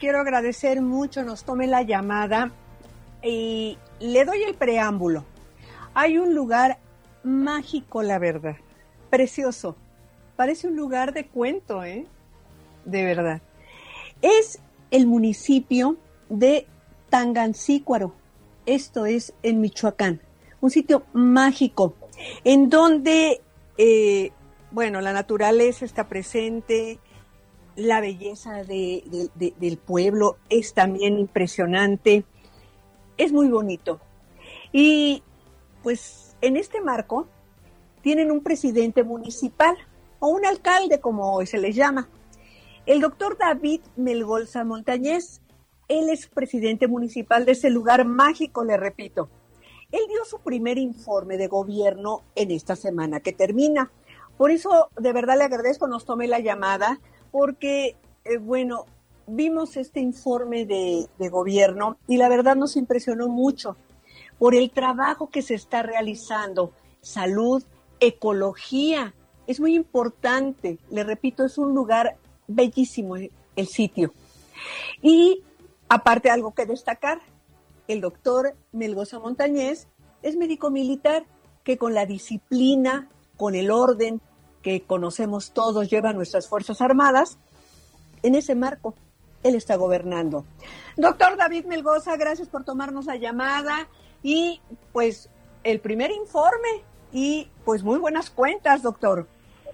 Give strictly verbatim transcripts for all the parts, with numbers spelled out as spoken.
quiero agradecer mucho, nos tome la llamada y le doy el preámbulo. Hay un lugar mágico, la verdad, precioso. Parece un lugar de cuento, ¿eh? De verdad. Es el municipio de Tangancícuaro. Esto es en Michoacán. Un sitio mágico en donde, eh, bueno, la naturaleza está presente, la belleza de, de, de, del pueblo es también impresionante. Es muy bonito. Y pues en este marco tienen un presidente municipal o un alcalde, como hoy se les llama. El doctor David Melgoza Montañez, él es presidente municipal de ese lugar mágico, le repito. Él dio su primer informe de gobierno en esta semana que termina. Por eso, de verdad le agradezco, nos tome la llamada, porque, eh, bueno, vimos este informe de, de gobierno y la verdad nos impresionó mucho por el trabajo que se está realizando. Salud, ecología, es muy importante. Le repito, es un lugar bellísimo el sitio. Y aparte, algo que destacar, el doctor Melgoza Montañez es médico militar que con la disciplina, con el orden que conocemos todos, lleva nuestras Fuerzas Armadas, en ese marco él está gobernando. Doctor David Melgoza, gracias por tomarnos la llamada y pues el primer informe y pues muy buenas cuentas, doctor.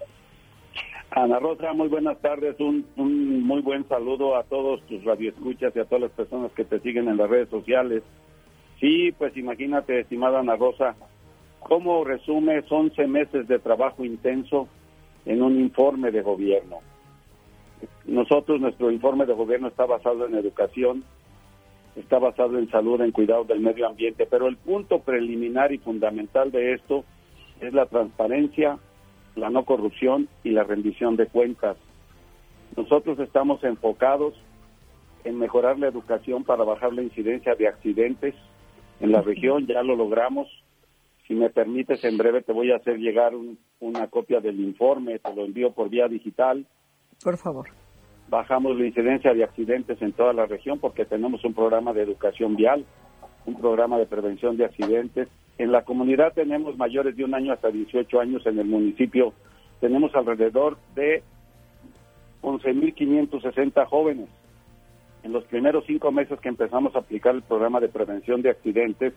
Ana Rosa, muy buenas tardes, un, un muy buen saludo a todos tus radioescuchas y a todas las personas que te siguen en las redes sociales. Sí, pues imagínate, estimada Ana Rosa, cómo resumes once meses de trabajo intenso en un informe de gobierno. Nosotros, nuestro informe de gobierno está basado en educación, está basado en salud, en cuidado del medio ambiente, pero el punto preliminar y fundamental de esto es la transparencia, la no corrupción y la rendición de cuentas. Nosotros estamos enfocados en mejorar la educación para bajar la incidencia de accidentes en la región, ya lo logramos. Si me permites, en breve te voy a hacer llegar un, una copia del informe, te lo envío por vía digital. Por favor. Bajamos la incidencia de accidentes en toda la región porque tenemos un programa de educación vial, un programa de prevención de accidentes. En la comunidad tenemos mayores de un año hasta dieciocho años. En el municipio tenemos alrededor de once mil quinientos sesenta jóvenes. En los primeros cinco meses que empezamos a aplicar el programa de prevención de accidentes,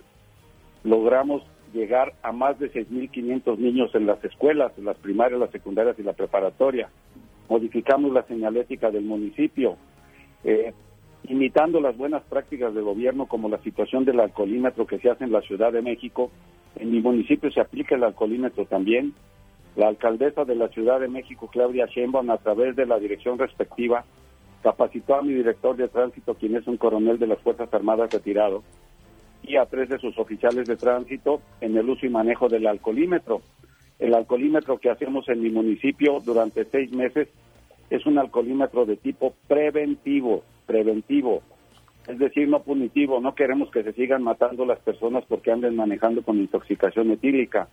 logramos llegar a más de seis mil quinientos niños en las escuelas, en las primarias, las secundarias y la preparatoria. Modificamos la señalética del municipio, eh, imitando las buenas prácticas de gobierno como la situación del alcoholímetro que se hace en la Ciudad de México. En mi municipio se aplica el alcoholímetro también. La alcaldesa de la Ciudad de México, Claudia Sheinbaum, a través de la dirección respectiva, capacitó a mi director de tránsito, quien es un coronel de las Fuerzas Armadas retirado, y a tres de sus oficiales de tránsito en el uso y manejo del alcoholímetro. El alcoholímetro que hacemos en mi municipio durante seis meses es un alcoholímetro de tipo preventivo, preventivo, es decir, no punitivo. No queremos que se sigan matando las personas porque anden manejando con intoxicación etílica.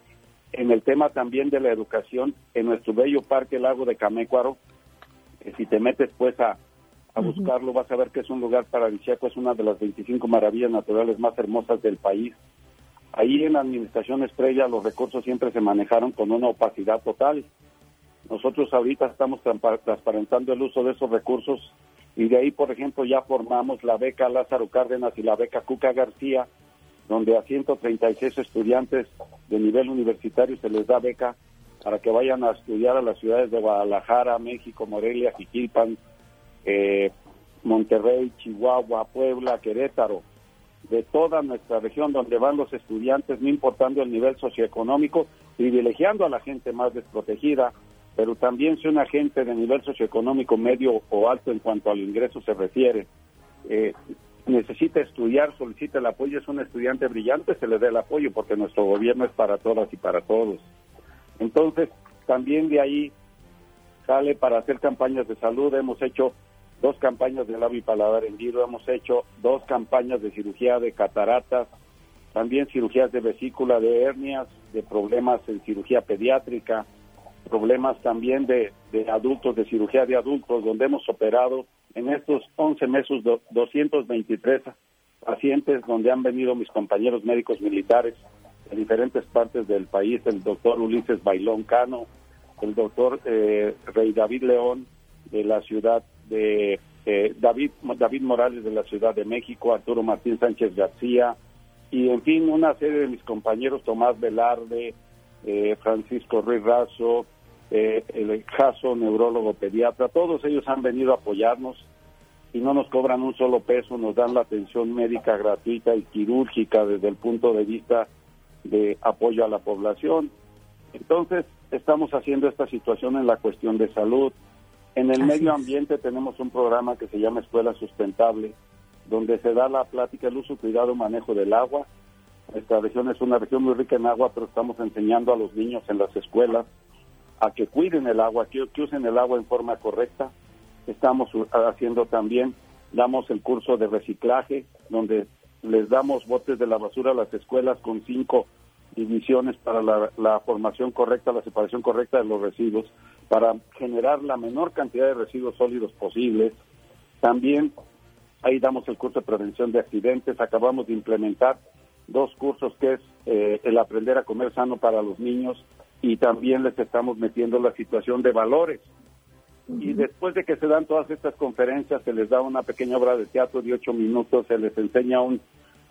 En el tema también de la educación, en nuestro bello parque Lago de Camécuaro, que si te metes pues a, a buscarlo, vas a ver que es un lugar paradisíaco, es una de las veinticinco maravillas naturales más hermosas del país. Ahí en la administración Estrella los recursos siempre se manejaron con una opacidad total. Nosotros ahorita estamos transparentando el uso de esos recursos y de ahí, por ejemplo, ya formamos la beca Lázaro Cárdenas y la beca Cuca García, donde a ciento treinta y seis estudiantes de nivel universitario se les da beca para que vayan a estudiar a las ciudades de Guadalajara, México, Morelia, Jiquilpan, eh, Monterrey, Chihuahua, Puebla, Querétaro, de toda nuestra región, donde van los estudiantes, no importando el nivel socioeconómico, privilegiando a la gente más desprotegida, pero también si una gente de nivel socioeconómico medio o alto en cuanto al ingreso se refiere, eh, necesita estudiar, solicita el apoyo, es un estudiante brillante, se le da el apoyo, porque nuestro gobierno es para todas y para todos. Entonces, también de ahí sale para hacer campañas de salud. Hemos hecho dos campañas de labio y paladar hendido, hemos hecho dos campañas de cirugía de cataratas, también cirugías de vesícula, de hernias, de problemas en cirugía pediátrica, problemas también de, de adultos, de cirugía de adultos, donde hemos operado en estos once meses do, doscientos veintitrés pacientes donde han venido mis compañeros médicos militares de diferentes partes del país, el doctor Ulises Bailón Cano, el doctor eh, Rey David León de la ciudad de eh, David David Morales de la Ciudad de México, Arturo Martín Sánchez García, y en fin, una serie de mis compañeros, Tomás Velarde, eh, Francisco Ruiz Razo, eh, el Jaso, neurólogo pediatra, todos ellos han venido a apoyarnos y no nos cobran un solo peso, nos dan la atención médica gratuita y quirúrgica desde el punto de vista de apoyo a la población. Entonces, estamos haciendo esta situación en la cuestión de salud. En el Así medio ambiente es. Tenemos un programa que se llama Escuela Sustentable, donde se da la plática, el uso, cuidado, manejo del agua. Esta región es una región muy rica en agua, pero estamos enseñando a los niños en las escuelas a que cuiden el agua, que, que usen el agua en forma correcta. Estamos haciendo también, damos el curso de reciclaje, donde les damos botes de la basura a las escuelas con cinco divisiones para la, la formación correcta, la separación correcta de los residuos, para generar la menor cantidad de residuos sólidos posibles. También ahí damos el curso de prevención de accidentes. Acabamos de implementar dos cursos que es eh, el aprender a comer sano para los niños, y también les estamos metiendo la situación de valores. Uh-huh. Y después de que se dan todas estas conferencias, se les da una pequeña obra de teatro de ocho minutos, se les enseña un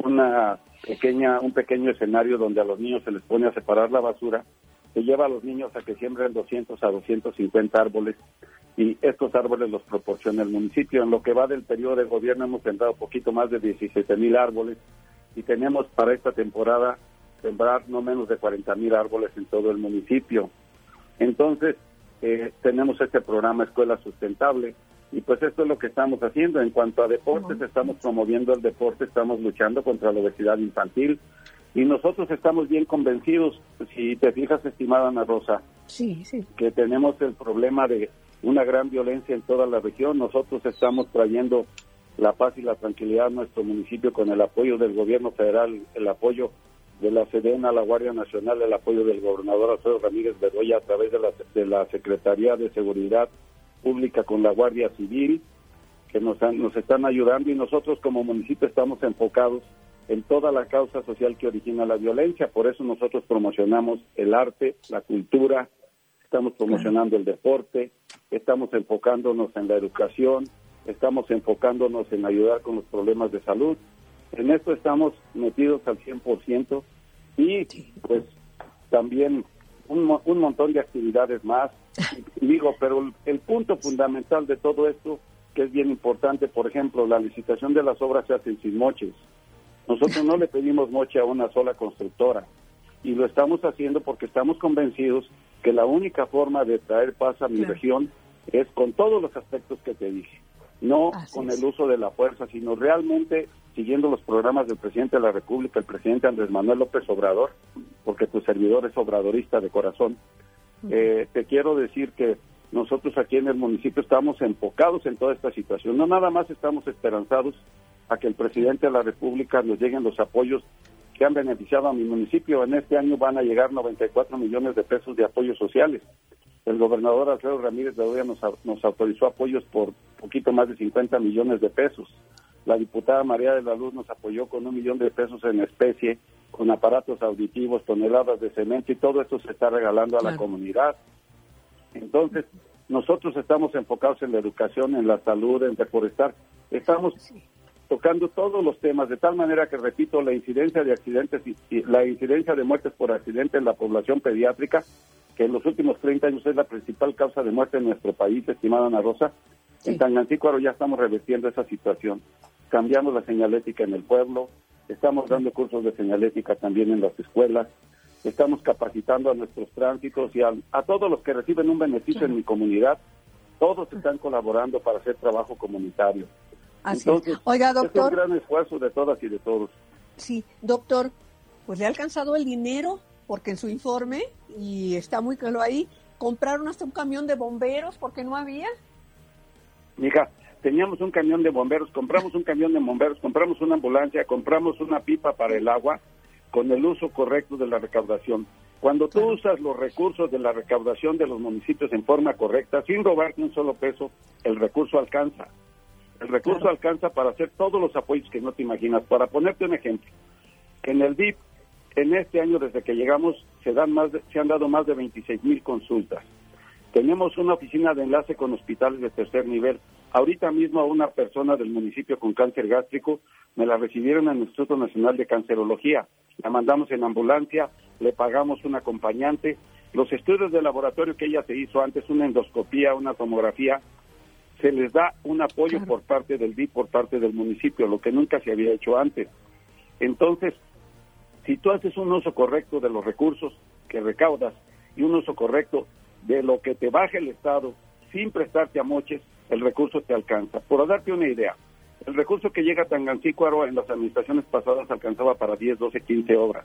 una pequeña un pequeño escenario donde a los niños se les pone a separar la basura, se lleva a los niños a que siembren doscientos a doscientos cincuenta árboles, y estos árboles los proporciona el municipio. En lo que va del periodo de gobierno hemos sembrado poquito más de diecisiete mil árboles, y tenemos para esta temporada sembrar no menos de cuarenta mil árboles en todo el municipio. Entonces, eh, tenemos este programa Escuela Sustentable, y pues esto es lo que estamos haciendo. En cuanto a deportes, estamos promoviendo el deporte, estamos luchando contra la obesidad infantil, y nosotros estamos bien convencidos, si te fijas, estimada Ana Rosa, sí, sí. que tenemos el problema de una gran violencia en toda la región. Nosotros estamos trayendo la paz y la tranquilidad a nuestro municipio con el apoyo del gobierno federal, el apoyo de la Sedena, la Guardia Nacional, el apoyo del gobernador Alfredo Ramírez Bedoya a través de la, de la Secretaría de Seguridad Pública con la Guardia Civil, que nos, han, nos están ayudando, y nosotros como municipio estamos enfocados en toda la causa social que origina la violencia. Por eso nosotros promocionamos el arte, la cultura, estamos promocionando el deporte, estamos enfocándonos en la educación, estamos enfocándonos en ayudar con los problemas de salud. En esto estamos metidos al cien por ciento, y pues también un, un montón de actividades más. Y digo, pero el, el punto fundamental de todo esto, que es bien importante, por ejemplo, la licitación de las obras se hace sin moches. Nosotros no le pedimos moche a una sola constructora, y lo estamos haciendo porque estamos convencidos que la única forma de traer paz a mi claro. región es con todos los aspectos que te dije, no Así con es. el uso de la fuerza, sino realmente siguiendo los programas del presidente de la República, el presidente Andrés Manuel López Obrador, porque tu servidor es obradorista de corazón. Uh-huh. Eh, te quiero decir que nosotros aquí en el municipio estamos enfocados en toda esta situación. No nada más estamos esperanzados a que el presidente de la República nos lleguen los apoyos que han beneficiado a mi municipio. En este año van a llegar noventa y cuatro millones de pesos de apoyos sociales. El gobernador Alfredo Ramírez Bedoya nos, nos autorizó apoyos por poquito más de cincuenta millones de pesos. La diputada María de la Luz nos apoyó con un millón de pesos en especie, con aparatos auditivos, toneladas de cemento, y todo esto se está regalando a claro. la comunidad. Entonces, nosotros estamos enfocados en la educación, en la salud, en reforestar. Estamos tocando todos los temas, de tal manera que, repito, la incidencia de accidentes y, y la incidencia de muertes por accidente en la población pediátrica, que en los últimos treinta años es la principal causa de muerte en nuestro país, estimada Ana Rosa, sí. en Tangancícuaro ya estamos revertiendo esa situación. Cambiamos la señalética en el pueblo, estamos dando cursos de señalética también en las escuelas, estamos capacitando a nuestros tránsitos y a, a todos los que reciben un beneficio en mi comunidad. Todos están colaborando para hacer trabajo comunitario. Así Entonces, es. Oiga, doctor. Es un gran esfuerzo de todas y de todos. Sí, doctor, pues le ha alcanzado el dinero, porque en su informe, y está muy claro ahí, compraron hasta un camión de bomberos porque no había. Mija, teníamos un camión de bomberos, compramos un camión de bomberos, compramos una ambulancia, compramos una pipa para el agua, con el uso correcto de la recaudación. Cuando tú claro. usas los recursos de la recaudación de los municipios en forma correcta, sin robarte un solo peso, el recurso alcanza. El recurso claro. alcanza para hacer todos los apoyos que no te imaginas. Para ponerte un ejemplo, en el D I F, en este año desde que llegamos, se dan más de, se han dado más de veintiséis mil consultas. Tenemos una oficina de enlace con hospitales de tercer nivel. Ahorita mismo a una persona del municipio con cáncer gástrico me la recibieron en el Instituto Nacional de Cancerología. La mandamos en ambulancia, le pagamos un acompañante. Los estudios de laboratorio que ella se hizo antes, una endoscopía, una tomografía, se les da un apoyo claro. por parte del D I F, por parte del municipio, lo que nunca se había hecho antes. Entonces, si tú haces un uso correcto de los recursos que recaudas y un uso correcto de lo que te baja el Estado sin prestarte a moches, el recurso te alcanza. Por darte una idea, el recurso que llega a Tangancícuaro en las administraciones pasadas alcanzaba para diez, doce, quince obras,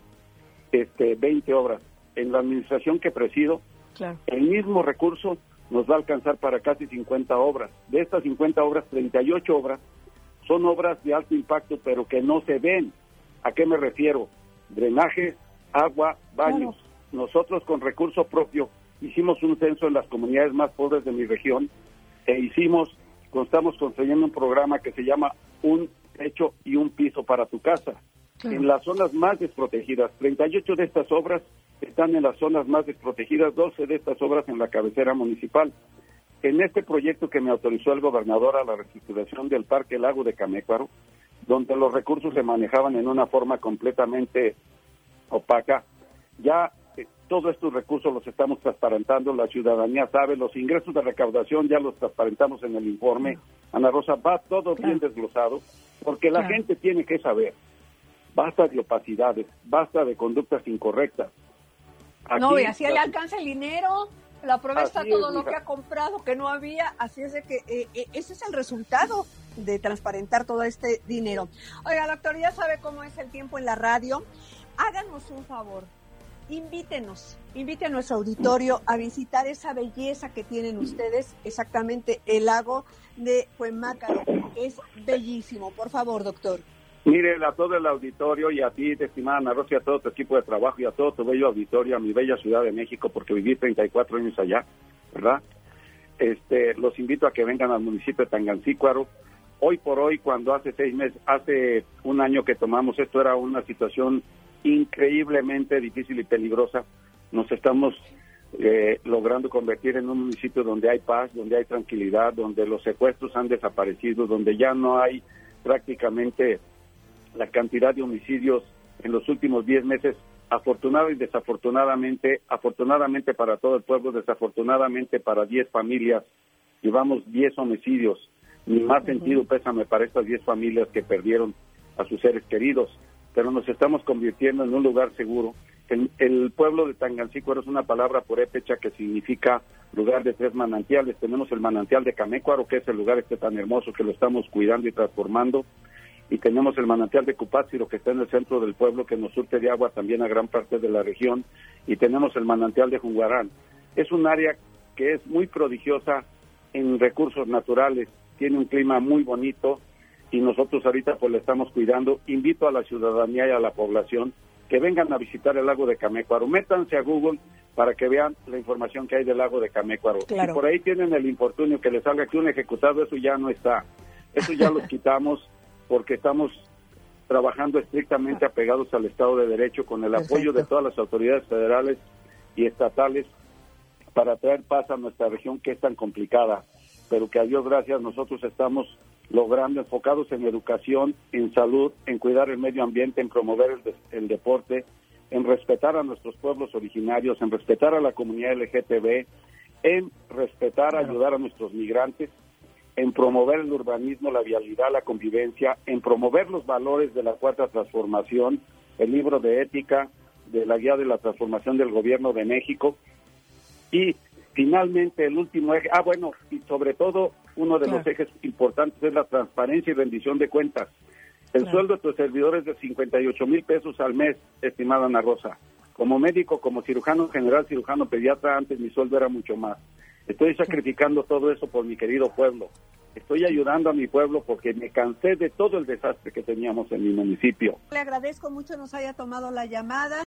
este, veinte obras. En la administración que presido, claro. el mismo recurso nos va a alcanzar para casi cincuenta obras. De estas cincuenta obras, treinta y ocho obras son obras de alto impacto, pero que no se ven. ¿A qué me refiero? Drenaje, agua, baños. Claro. Nosotros con recurso propio hicimos un censo en las comunidades más pobres de mi región e hicimos, estamos construyendo un programa que se llama Un Techo y un Piso para tu Casa. Claro. En las zonas más desprotegidas, treinta y ocho de estas obras están en las zonas más desprotegidas, doce de estas obras en la cabecera municipal. En este proyecto que me autorizó el gobernador a la reestructuración del Parque Lago de Camécuaro, donde los recursos se manejaban en una forma completamente opaca, ya eh, todos estos recursos los estamos transparentando, la ciudadanía sabe, los ingresos de recaudación ya los transparentamos en el informe. Claro. Ana Rosa, va todo claro. bien desglosado, porque la claro. gente tiene que saber, basta de opacidades, basta de conductas incorrectas. Aquí, no, y así le alcanza el dinero, la aprovecha todo es, lo hija. que ha comprado, que no había, así es de que eh, eh, ese es el resultado de transparentar todo este dinero. Oiga, doctor, ya sabe cómo es el tiempo en la radio. Háganos un favor, invítenos, invite a nuestro auditorio a visitar esa belleza que tienen ustedes, exactamente el lago de Cuemácaro, que es bellísimo. Por favor, doctor. Mire, a todo el auditorio y a ti, estimada Ana Rosa, y a todo tu equipo de trabajo y a todo tu bello auditorio, a mi bella Ciudad de México, porque viví treinta y cuatro años allá, ¿verdad? Este, los invito a que vengan al municipio de Tangancícuaro. Hoy por hoy, cuando hace seis meses, hace un año que tomamos esto, era una situación increíblemente difícil y peligrosa. Nos estamos eh, logrando convertir en un municipio donde hay paz, donde hay tranquilidad, donde los secuestros han desaparecido, donde ya no hay prácticamente la cantidad de homicidios en los últimos diez meses, afortunado y desafortunadamente, afortunadamente para todo el pueblo, desafortunadamente para diez familias, llevamos diez homicidios. Mi más uh-huh. sentido pésame para estas diez familias que perdieron a sus seres queridos, pero nos estamos convirtiendo en un lugar seguro. El, el pueblo de Tangancícuaro es una palabra purépecha que significa lugar de tres manantiales. Tenemos el manantial de Camécuaro, que es el lugar este tan hermoso que lo estamos cuidando y transformando, y tenemos el manantial de Cupátziro, que está en el centro del pueblo, que nos surte de agua también a gran parte de la región, y tenemos el manantial de Junguarán. Es un área que es muy prodigiosa en recursos naturales, tiene un clima muy bonito, y nosotros ahorita pues le estamos cuidando. Invito a la ciudadanía y a la población que vengan a visitar el lago de Camécuaro. Métanse a Google para que vean la información que hay del lago de Camécuaro. Claro. Si por ahí tienen el infortunio que les salga aquí un ejecutado, eso ya no está. Eso ya los quitamos porque estamos trabajando estrictamente apegados al Estado de Derecho con el Perfecto. apoyo de todas las autoridades federales y estatales para traer paz a nuestra región que es tan complicada, pero que a Dios gracias nosotros estamos logrando, enfocados en educación, en salud, en cuidar el medio ambiente, en promover el, de, el deporte, en respetar a nuestros pueblos originarios, en respetar a la comunidad L G T B, en respetar, claro. ayudar a nuestros migrantes, en promover el urbanismo, la vialidad, la convivencia, en promover los valores de la Cuarta Transformación, el libro de ética, de la guía de la transformación del gobierno de México, y finalmente el último eje, ah bueno, y sobre todo uno de claro. los ejes importantes es la transparencia y rendición de cuentas. El claro. sueldo de tus servidores es de cincuenta y ocho mil pesos al mes, estimada Ana Rosa. Como médico, como cirujano general, cirujano pediatra, antes mi sueldo era mucho más. Estoy sacrificando todo eso por mi querido pueblo. Estoy ayudando a mi pueblo porque me cansé de todo el desastre que teníamos en mi municipio. Le agradezco mucho nos haya tomado la llamada.